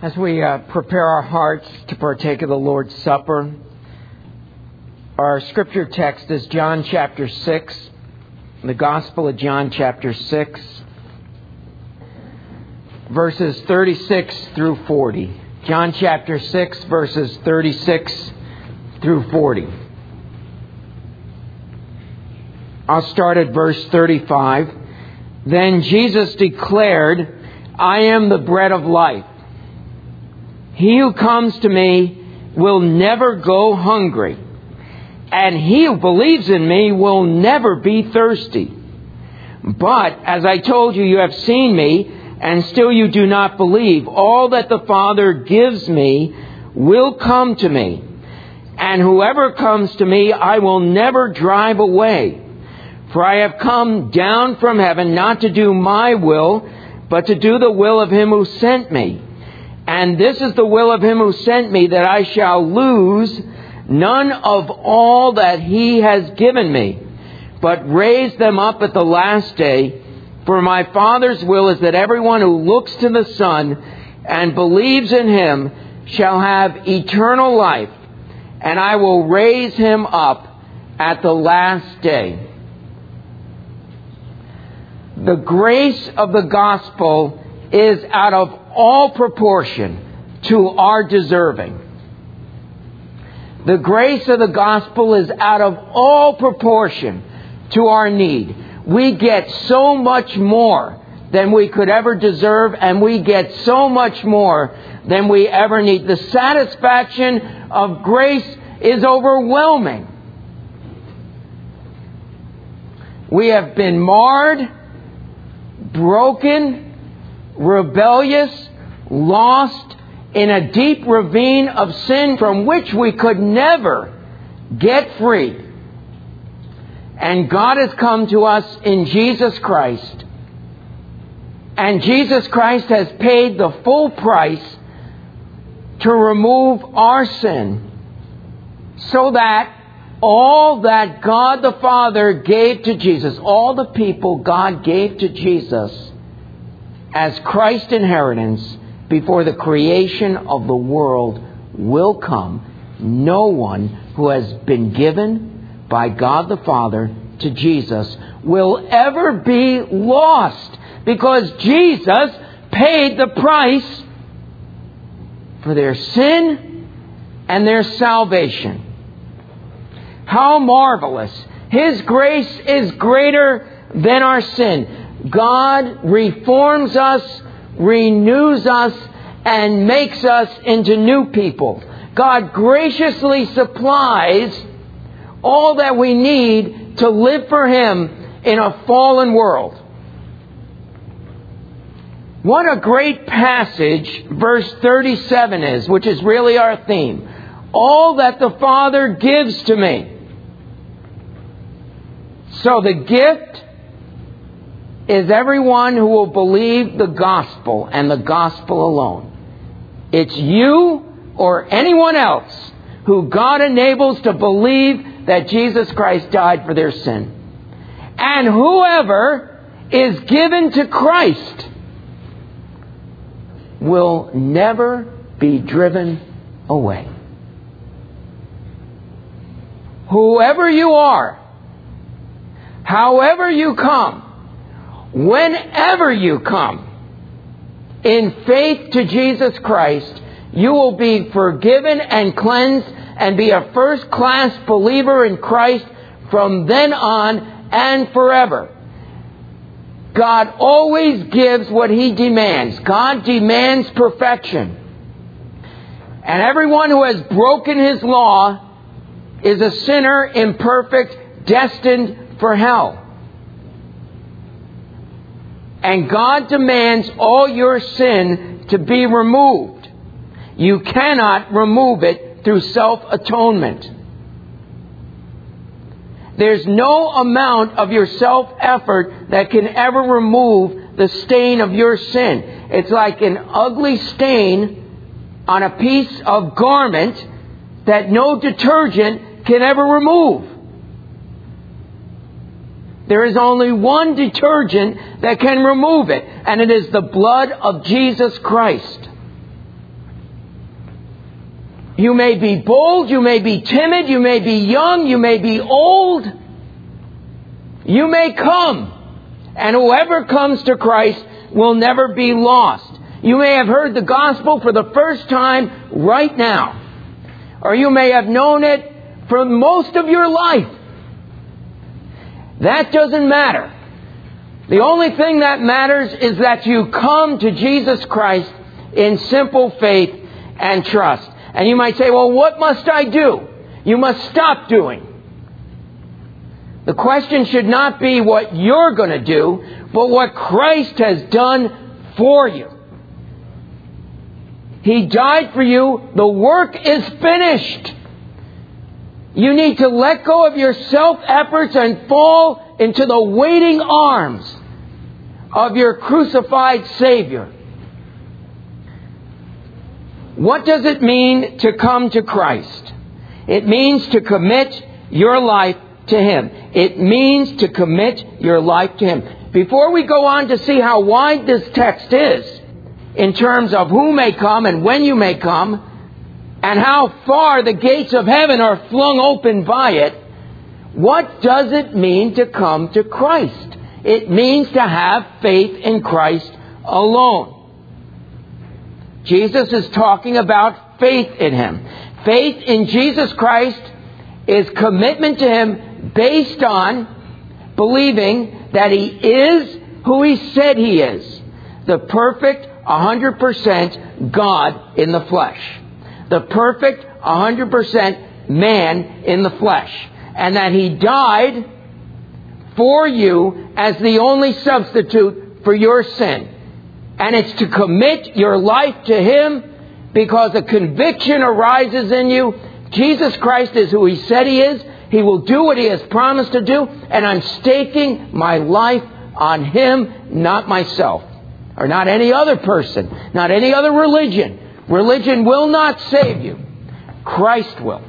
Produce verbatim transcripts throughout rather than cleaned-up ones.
As we uh, prepare our hearts to partake of the Lord's Supper, our scripture text is John chapter six, the Gospel of John chapter six, verses thirty-six through forty. John chapter six, verses thirty-six through forty. I'll start at verse thirty-five. Then Jesus declared, "I am the bread of life. He who comes to me will never go hungry, and he who believes in me will never be thirsty. But, as I told you, you have seen me, and still you do not believe. All that the Father gives me will come to me, and whoever comes to me I will never drive away. For I have come down from heaven not to do my will, but to do the will of him who sent me. And this is the will of him who sent me, that I shall lose none of all that he has given me, but raise them up at the last day. For my Father's will is that everyone who looks to the Son and believes in him shall have eternal life, and I will raise him up at the last day." The grace of the gospel is out of all proportion to our deserving. The grace of the gospel is out of all proportion to our need. We get so much more than we could ever deserve, and we get so much more than we ever need. The satisfaction of grace is overwhelming. We have been marred, broken, rebellious, lost in a deep ravine of sin from which we could never get free. And God has come to us in Jesus Christ. And Jesus Christ has paid the full price to remove our sin, so that all that God the Father gave to Jesus, all the people God gave to Jesus as Christ's inheritance before the creation of the world, will come. No one who has been given by God the Father to Jesus will ever be lost, because Jesus paid the price for their sin and their salvation. How marvelous! His grace is greater than our sin. God reforms us, renews us, and makes us into new people. God graciously supplies all that we need to live for Him in a fallen world. What a great passage verse thirty-seven is, which is really our theme. All that the Father gives to me. So the gift is everyone who will believe the gospel and the gospel alone. It's you or anyone else who God enables to believe that Jesus Christ died for their sin. And whoever is given to Christ will never be driven away. Whoever you are, however you come, whenever you come, in faith to Jesus Christ, you will be forgiven and cleansed and be a first-class believer in Christ from then on and forever. God always gives what He demands. God demands perfection. And everyone who has broken His law is a sinner, imperfect, destined for hell. And God demands all your sin to be removed. You cannot remove it through self-atonement. There's no amount of your self-effort that can ever remove the stain of your sin. It's like an ugly stain on a piece of garment that no detergent can ever remove. There is only one detergent that can remove it, and it is the blood of Jesus Christ. You may be bold, you may be timid, you may be young, you may be old. You may come, and whoever comes to Christ will never be lost. You may have heard the gospel for the first time right now, or you may have known it for most of your life. That doesn't matter. The only thing that matters is that you come to Jesus Christ in simple faith and trust. And you might say, well, what must I do? You must stop doing. The question should not be what you're going to do, but what Christ has done for you. He died for you. The work is finished. You need to let go of your self-efforts and fall into the waiting arms of your crucified Savior. What does it mean to come to Christ? It means to commit your life to Him. It means to commit your life to Him. Before we go on to see how wide this text is, in terms of who may come and when you may come, and how far the gates of heaven are flung open by it, what does it mean to come to Christ? It means to have faith in Christ alone. Jesus is talking about faith in Him. Faith in Jesus Christ is commitment to Him based on believing that He is who He said He is. The perfect, one hundred percent God in the flesh. The perfect, one hundred percent man in the flesh. And that He died for you as the only substitute for your sin. And it's to commit your life to Him because a conviction arises in you. Jesus Christ is who He said He is. He will do what He has promised to do. And I'm staking my life on Him, not myself. Or not any other person. Not any other religion. Religion will not save you. Christ will.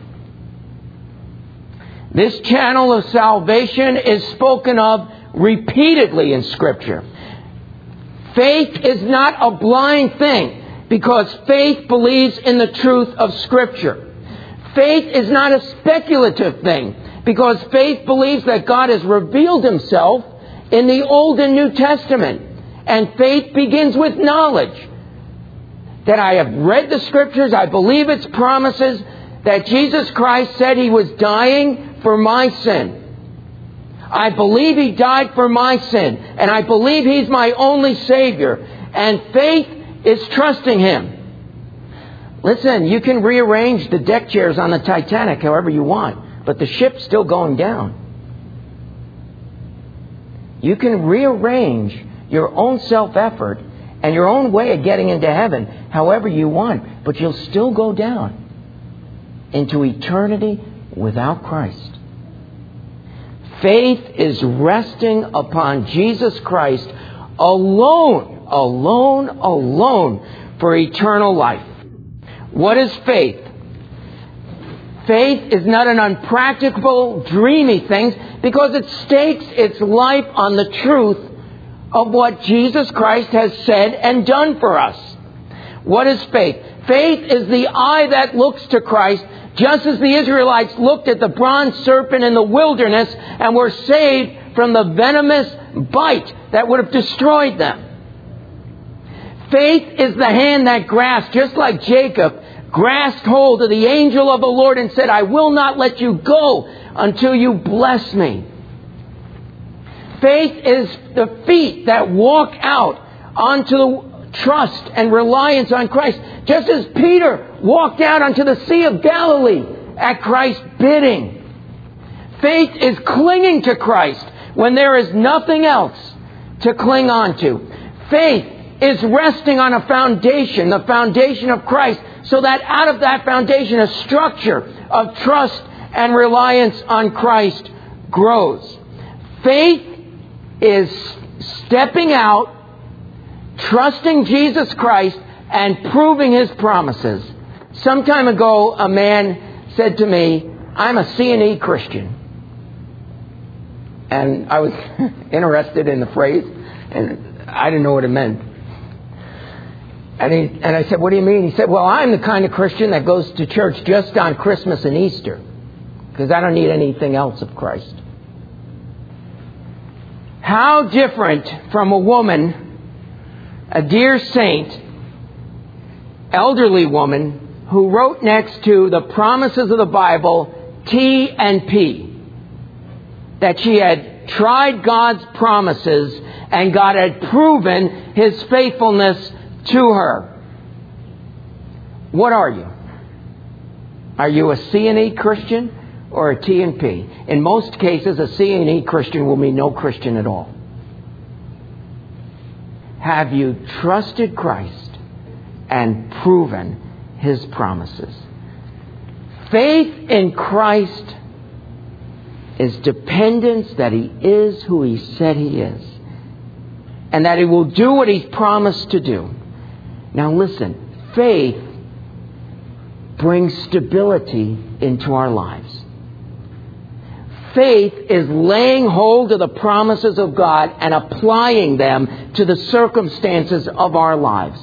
This channel of salvation is spoken of repeatedly in Scripture. Faith is not a blind thing because faith believes in the truth of Scripture. Faith is not a speculative thing because faith believes that God has revealed Himself in the Old and New Testament. And faith begins with knowledge. That I have read the Scriptures, I believe its promises, that Jesus Christ said He was dying for my sin. I believe He died for my sin. And I believe He's my only Savior. And faith is trusting Him. Listen, you can rearrange the deck chairs on the Titanic however you want, but the ship's still going down. You can rearrange your own self-effort and your own way of getting into heaven however you want, but you'll still go down into eternity without Christ. Faith is resting upon Jesus Christ alone, alone, alone for eternal life. What is faith? Faith is not an unpractical, dreamy thing because it stakes its life on the truth of what Jesus Christ has said and done for us. What is faith? Faith is the eye that looks to Christ, just as the Israelites looked at the bronze serpent in the wilderness and were saved from the venomous bite that would have destroyed them. Faith is the hand that grasped, just like Jacob, grasped hold of the angel of the Lord and said, I will not let you go until you bless me. Faith is the feet that walk out onto the trust and reliance on Christ. Just as Peter walked out onto the Sea of Galilee at Christ's bidding. Faith is clinging to Christ when there is nothing else to cling on to. Faith is resting on a foundation, the foundation of Christ, so that out of that foundation a structure of trust and reliance on Christ grows. Faith is stepping out, trusting Jesus Christ, and proving His promises. Some time ago, a man said to me, I'm a C and E Christian. And I was interested in the phrase, and I didn't know what it meant. And, he, and I said, what do you mean? He said, well, I'm the kind of Christian that goes to church just on Christmas and Easter, because I don't need anything else of Christ. How different from a woman, a dear saint, elderly woman, who wrote next to the promises of the Bible, T and P, that she had tried God's promises and God had proven His faithfulness to her. What are you? Are you a C and E Christian or a T and P? In most cases, a C and E Christian will mean no Christian at all. Have you trusted Christ and proven His promises? Faith in Christ is dependence that He is who He said He is, and that He will do what He's promised to do. Now listen, faith brings stability into our lives. Faith is laying hold of the promises of God and applying them to the circumstances of our lives.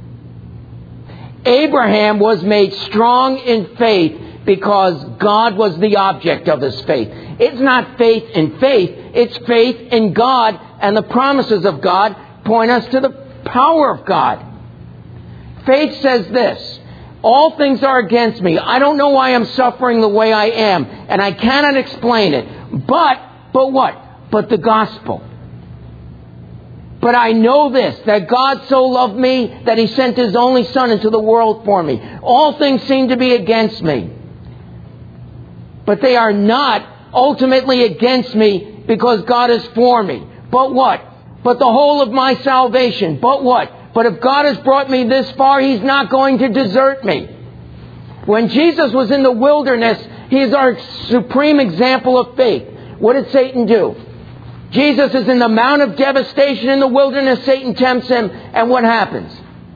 Abraham was made strong in faith because God was the object of his faith. It's not faith in faith, it's faith in God, and the promises of God point us to the power of God. Faith says this: all things are against me. I don't know why I'm suffering the way I am, and I cannot explain it. But, but what? But the gospel. But I know this, that God so loved me that He sent His only Son into the world for me. All things seem to be against me, but they are not ultimately against me because God is for me. But what? But the whole of my salvation. But what? But if God has brought me this far, He's not going to desert me. When Jesus was in the wilderness, He is our supreme example of faith. What did Satan do? Jesus is in the Mount of Devastation in the wilderness. Satan tempts Him, and what happens?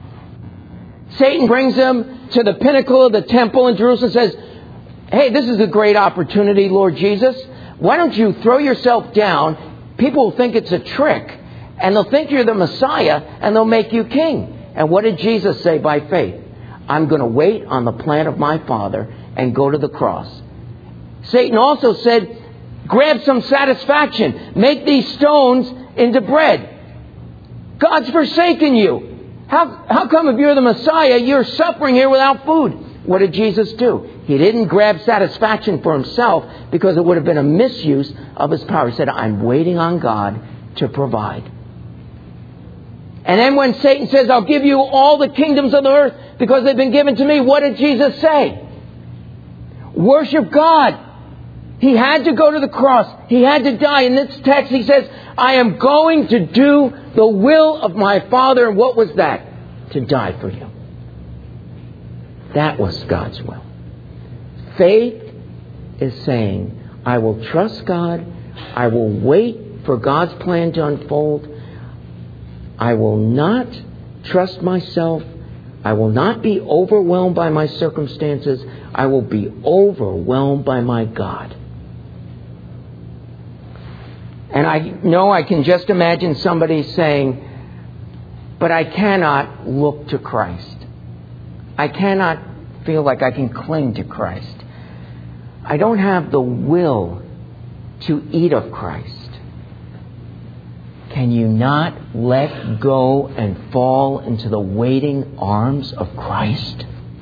Satan brings Him to the pinnacle of the temple in Jerusalem and says, hey, this is a great opportunity, Lord Jesus. Why don't you throw yourself down? People will think it's a trick, and they'll think you're the Messiah, and they'll make you king. And what did Jesus say by faith? I'm going to wait on the plan of my Father and go to the cross. Satan also said, grab some satisfaction. Make these stones into bread. God's forsaken you. How, how come if you're the Messiah, you're suffering here without food? What did Jesus do? He didn't grab satisfaction for Himself because it would have been a misuse of His power. He said, I'm waiting on God to provide. And then when Satan says, I'll give you all the kingdoms of the earth because they've been given to me, what did Jesus say? Worship God. He had to go to the cross. He had to die. In this text, He says, I am going to do the will of my Father. And what was that? To die for you. That was God's will. Faith is saying, I will trust God. I will wait for God's plan to unfold. I will not trust myself. I will not be overwhelmed by my circumstances. I will be overwhelmed by my God. And I know I can just imagine somebody saying, but I cannot look to Christ. I cannot feel like I can cling to Christ. I don't have the will to eat of Christ. Can you not let go and fall into the waiting arms of Christ?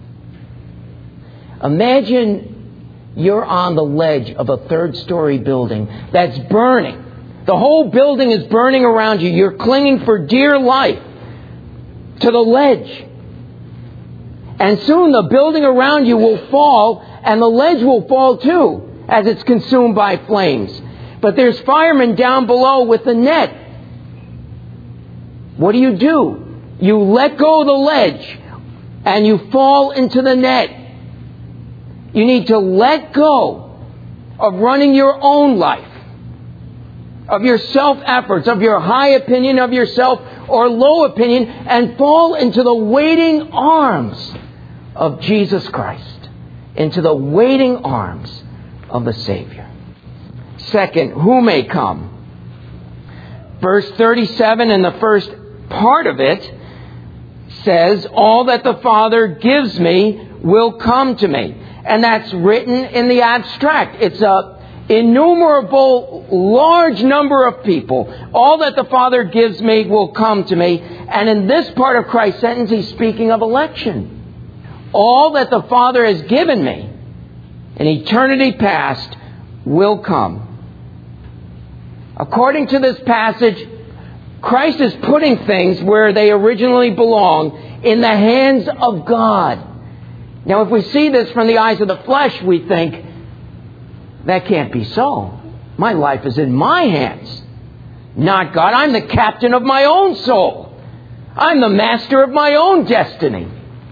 Imagine you're on the ledge of a third-story building that's burning. The whole building is burning around you. You're clinging for dear life to the ledge. And soon the building around you will fall, and the ledge will fall too, as it's consumed by flames. But there's firemen down below with the net. What do you do? You let go of the ledge, and you fall into the net. You need to let go of running your own life, of your self-efforts, of your high opinion of yourself or low opinion, and fall into the waiting arms of Jesus Christ, into the waiting arms of the Savior. Second, who may come? Verse thirty-seven and the first part of it says, all that the Father gives me will come to me. And that's written in the abstract. It's a innumerable, large number of people. All that the Father gives me will come to me. And in this part of Christ's sentence, he's speaking of election. All that the Father has given me in eternity past will come. According to this passage, Christ is putting things where they originally belong, in the hands of God. Now, if we see this from the eyes of the flesh, we think, that can't be so. My life is in my hands, not God. I'm the captain of my own soul. I'm the master of my own destiny.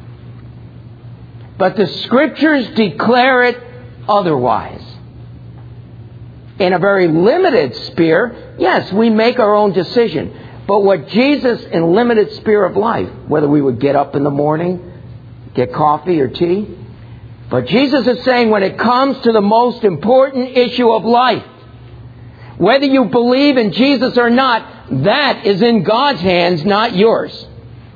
But the Scriptures declare it otherwise. In a very limited sphere, yes, we make our own decision. But what Jesus, in limited sphere of life, whether we would get up in the morning, get coffee or tea, but Jesus is saying when it comes to the most important issue of life, whether you believe in Jesus or not, that is in God's hands, not yours.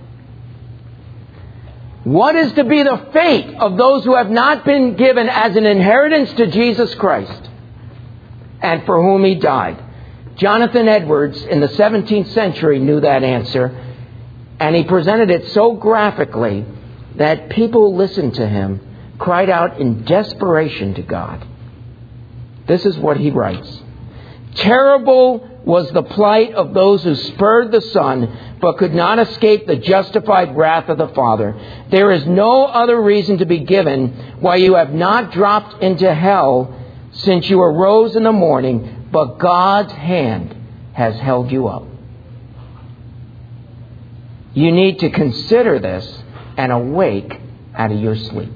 What is to be the fate of those who have not been given as an inheritance to Jesus Christ and for whom He died? Jonathan Edwards in the seventeenth century knew that answer, and he presented it so graphically that people who listened to him cried out in desperation to God. This is what he writes. Terrible was the plight of those who spurred the Son, but could not escape the justified wrath of the Father. There is no other reason to be given why you have not dropped into hell since you arose in the morning, but God's hand has held you up. You need to consider this and awake out of your sleep.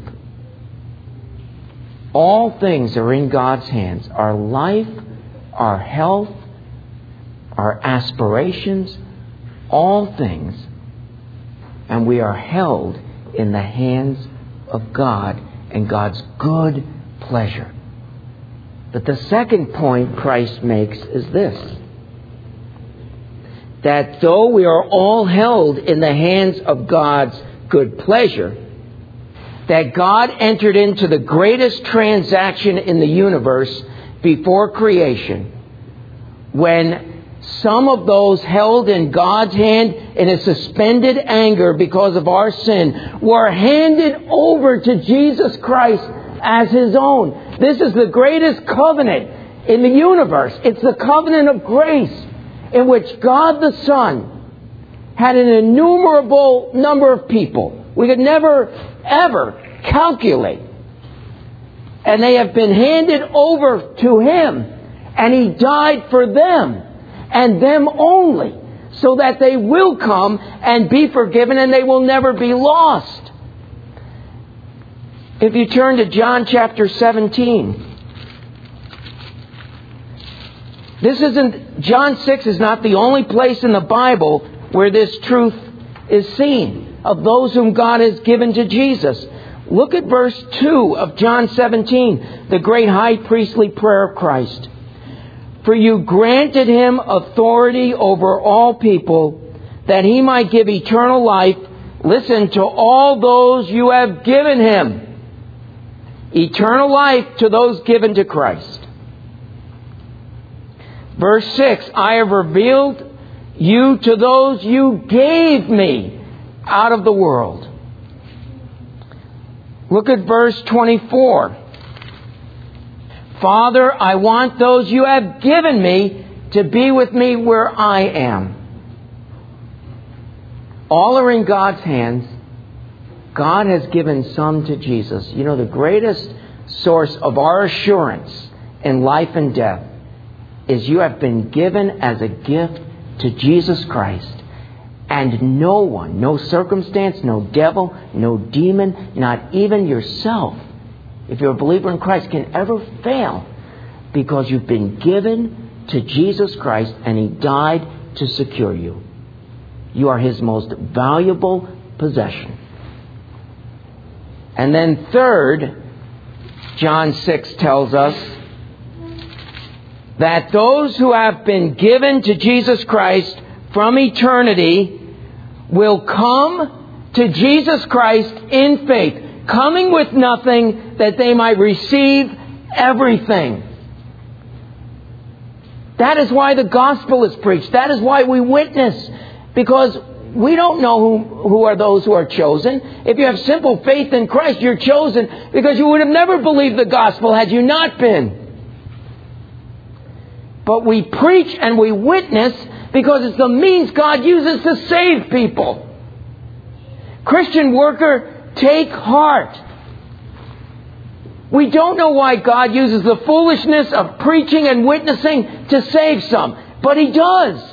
All things are in God's hands. Our life, our health, our aspirations, all things. And we are held in the hands of God and God's good pleasure. But the second point Christ makes is this: that though we are all held in the hands of God's good pleasure, that God entered into the greatest transaction in the universe before creation, when some of those held in God's hand in a suspended anger because of our sin were handed over to Jesus Christ as His own. This is the greatest covenant in the universe. It's the covenant of grace, in which God the Son had an innumerable number of people. We could never, ever calculate. And they have been handed over to Him. And He died for them, and them only, so that they will come and be forgiven, and they will never be lost. If you turn to John chapter seventeen, this isn't, John six is not the only place in the Bible where this truth is seen, of those whom God has given to Jesus. Look at verse two of John seventeen, the great high priestly prayer of Christ. For you granted Him authority over all people, that He might give eternal life, listen, to all those you have given Him. Eternal life to those given to Christ. Verse six, I have revealed you to those you gave me out of the world. Look at verse twenty-four. Father, I want those you have given me to be with me where I am. All are in God's hands. God has given some to Jesus. You know, the greatest source of our assurance in life and death is you have been given as a gift to Jesus Christ. And no one, no circumstance, no devil, no demon, not even yourself, if you're a believer in Christ, can ever fail, because you've been given to Jesus Christ and He died to secure you. You are His most valuable possession. And then third, John six tells us that those who have been given to Jesus Christ from eternity will come to Jesus Christ in faith, coming with nothing that they might receive everything. That is why the gospel is preached. That is why we witness. Because we don't know who, who are those who are chosen. If you have simple faith in Christ, you're chosen because you would have never believed the gospel had you not been. But we preach and we witness because it's the means God uses to save people. Christian worker, take heart. We don't know why God uses the foolishness of preaching and witnessing to save some, but He does.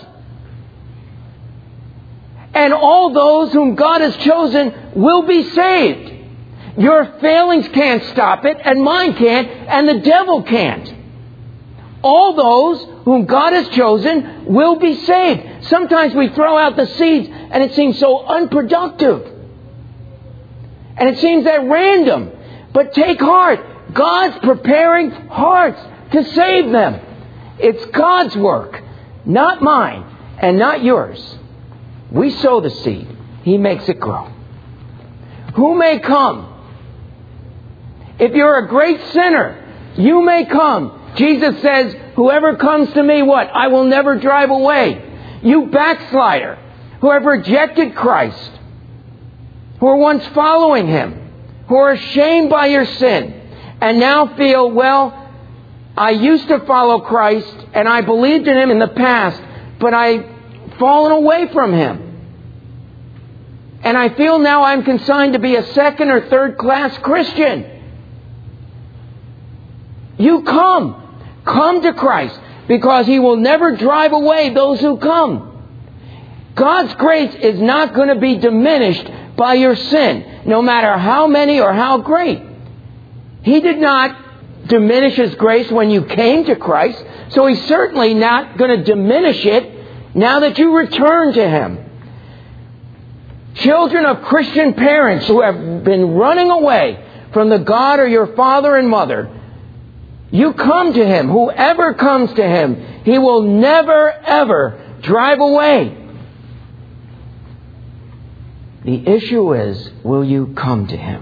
And all those whom God has chosen will be saved. Your failings can't stop it, and mine can't, and the devil can't. All those whom God has chosen will be saved. Sometimes we throw out the seeds, and it seems so unproductive. And it seems at random. But take heart. God's preparing hearts to save them. It's God's work, not mine and not yours. We sow the seed. He makes it grow. Who may come? If you're a great sinner, you may come. Jesus says, whoever comes to me, what? I will never drive away. You backslider, who have rejected Christ, who were once following Him, who are ashamed by your sin, and now feel, well, I used to follow Christ, and I believed in Him in the past, but I've fallen away from Him. And I feel now I'm consigned to be a second or third class Christian. You come. Come to Christ, because He will never drive away those who come. God's grace is not going to be diminished by your sin, no matter how many or how great. He did not diminish His grace when you came to Christ, so He's certainly not going to diminish it now that you return to Him. Children of Christian parents who have been running away from the God or your father and mother, you come to Him. Whoever comes to Him, He will never, ever drive away. The issue is, will you come to Him?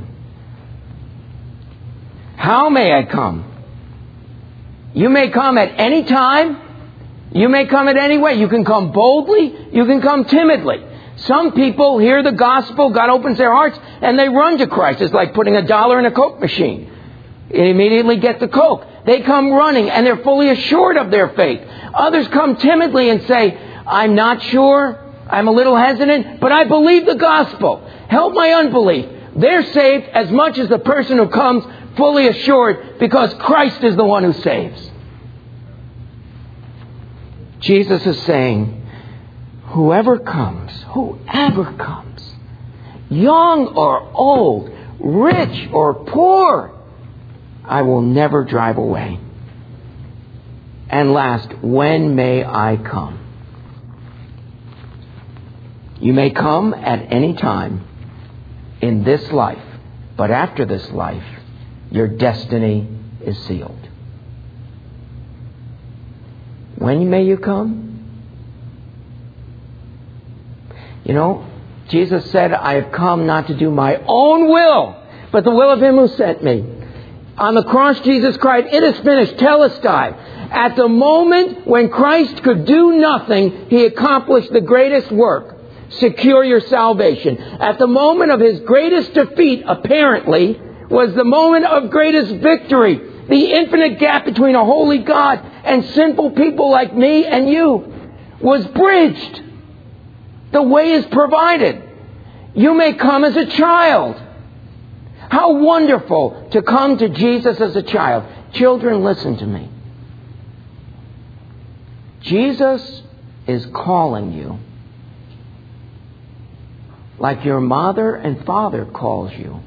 How may I come? You may come at any time. You may come at any way. You can come boldly. You can come timidly. Some people hear the gospel, God opens their hearts, and they run to Christ. It's like putting a dollar in a Coke machine. You immediately get the Coke. They come running, and they're fully assured of their faith. Others come timidly and say, I'm not sure. I'm a little hesitant, but I believe the gospel. Help my unbelief. They're saved as much as the person who comes fully assured, because Christ is the one who saves. Jesus is saying, whoever comes, whoever comes, young or old, rich or poor, I will never drive away. And last, when may I come? You may come at any time in this life, but after this life, your destiny is sealed. When may you come? You know, Jesus said, I have come not to do my own will, but the will of Him who sent me. On the cross, Jesus cried, it is finished, telestai. At the moment when Christ could do nothing, He accomplished the greatest work. Secure your salvation. At the moment of His greatest defeat, apparently, was the moment of greatest victory. The infinite gap between a holy God and sinful people like me and you was bridged. The way is provided. You may come as a child. How wonderful to come to Jesus as a child. Children, listen to me. Jesus is calling you like your mother and father calls you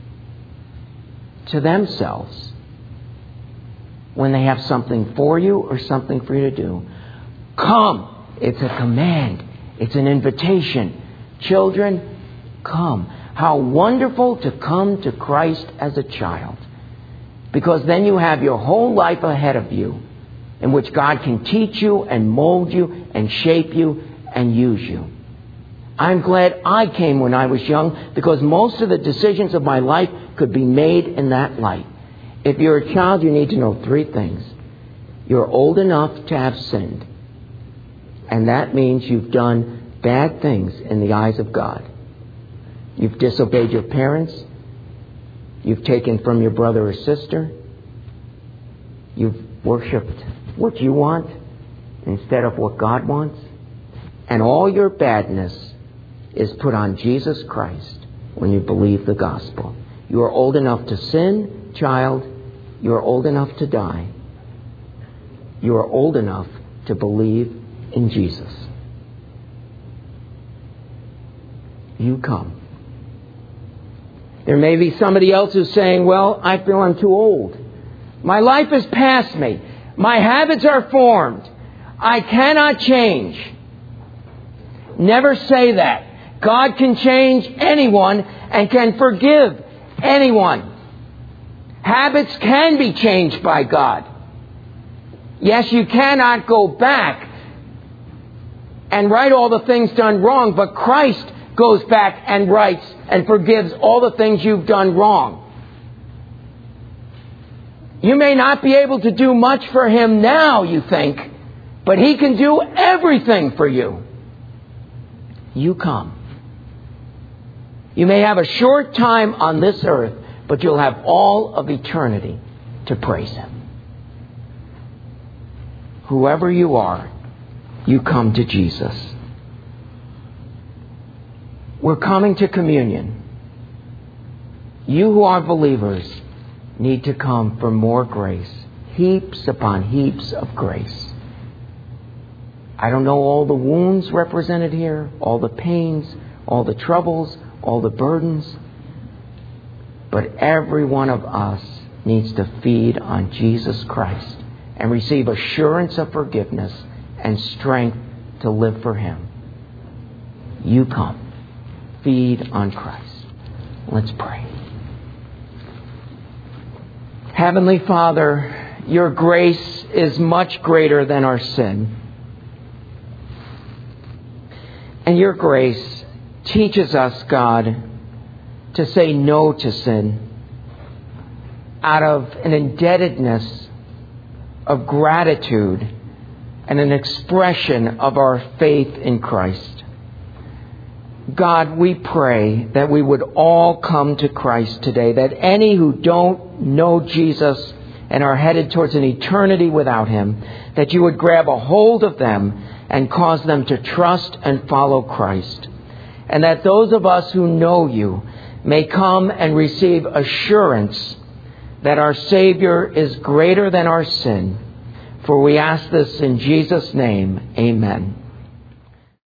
to themselves when they have something for you or something for you to do. Come. It's a command. It's an invitation. Children, come. How wonderful to come to Christ as a child. Because then you have your whole life ahead of you in which God can teach you and mold you and shape you and use you. I'm glad I came when I was young, because most of the decisions of my life could be made in that light. If you're a child, you need to know three things. You're old enough to have sinned. And that means you've done bad things in the eyes of God. You've disobeyed your parents. You've taken from your brother or sister. You've worshipped what you want instead of what God wants. And all your badness is put on Jesus Christ when you believe the gospel. You are old enough to sin, child. You are old enough to die. You are old enough to believe in Jesus. You come. There may be somebody else who's saying, well, I feel I'm too old. My life is past me. My habits are formed. I cannot change. Never say that. God can change anyone and can forgive anyone. Habits can be changed by God. Yes, you cannot go back and right all the things done wrong, but Christ goes back and rights and forgives all the things you've done wrong. You may not be able to do much for Him now, you think, but He can do everything for you. You come. You may have a short time on this earth, but you'll have all of eternity to praise Him. Whoever you are, you come to Jesus. We're coming to communion. You who are believers need to come for more grace. Heaps upon heaps of grace. I don't know all the wounds represented here, all the pains, all the troubles, all the burdens. But every one of us needs to feed on Jesus Christ and receive assurance of forgiveness and strength to live for Him. You come. Feed on Christ. Let's pray. Heavenly Father, your grace is much greater than our sin. And your grace teaches us, God, to say no to sin out of an indebtedness of gratitude and an expression of our faith in Christ. God, we pray that we would all come to Christ today, that any who don't know Jesus and are headed towards an eternity without Him, that you would grab a hold of them and cause them to trust and follow Christ. And that those of us who know you may come and receive assurance that our Savior is greater than our sin. For we ask this in Jesus' name. Amen.